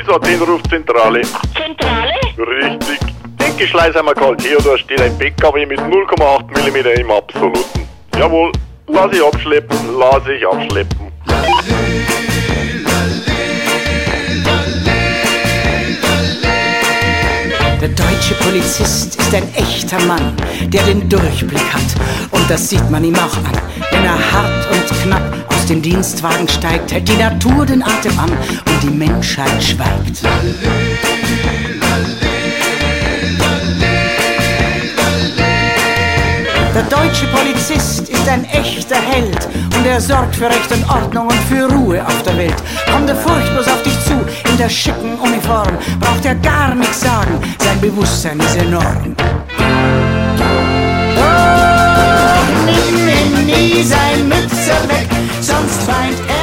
ISA 10 ruft Zentrale. Zentrale? Richtig. Deckenschleiß haben wir kalt. Theodor steht ein PKW mit 0,8 mm im Absoluten. Jawohl. Lass ich abschleppen. Der deutsche Polizist ist ein echter Mann, der den Durchblick hat. Und das sieht man ihm auch an. Wenn er hart und knapp aus dem Dienstwagen steigt, hält die Natur den Atem an und die Menschheit schweigt. Der deutsche Polizist ist ein echter Held und er sorgt für Recht und Ordnung und für Ruhe auf der Welt. Kommt er furchtlos auf dich zu, in der schicken Uniform, braucht er gar nichts sagen, sein Bewusstsein ist enorm. Oh, nimm ihm nie sein Mütze weg, sonst weint er.